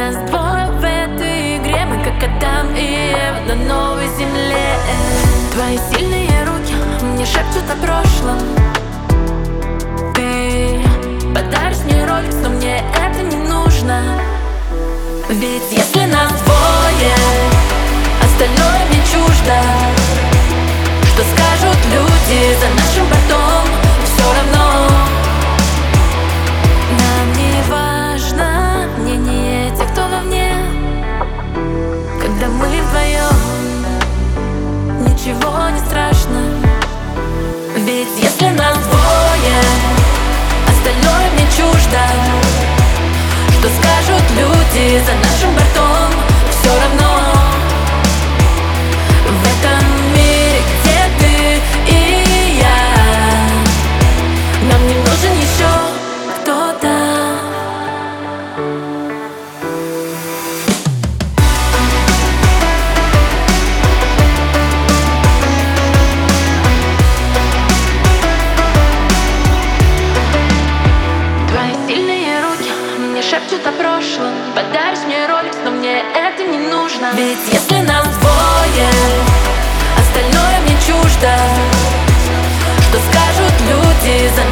нас двое в этой игре, мы как Адам и Ева на новой земле. Твои сильные руки мне шепчут о прошлом. Ты подаришь мне Rolex, но мне это не нужно. Ведь если нас двое, остальное мне чуждо. Что скажут люди за нашим бортом, все равно. Нам не важно мнение тех, кто вовне. Когда мы вдвоем, ничего не страшно. Ведь если нас двое, остальное мне чуждо. Что скажут люди за нашим бортом, все равно. В этом мире, где ты и я, нам не нужен еще кто-то. Твои сильные руки мне шепчут о прошлом. Подаришь мне Rolex, но мне это не нужно. Ведь если нас двое, остальное мне чуждо. Что скажут люди за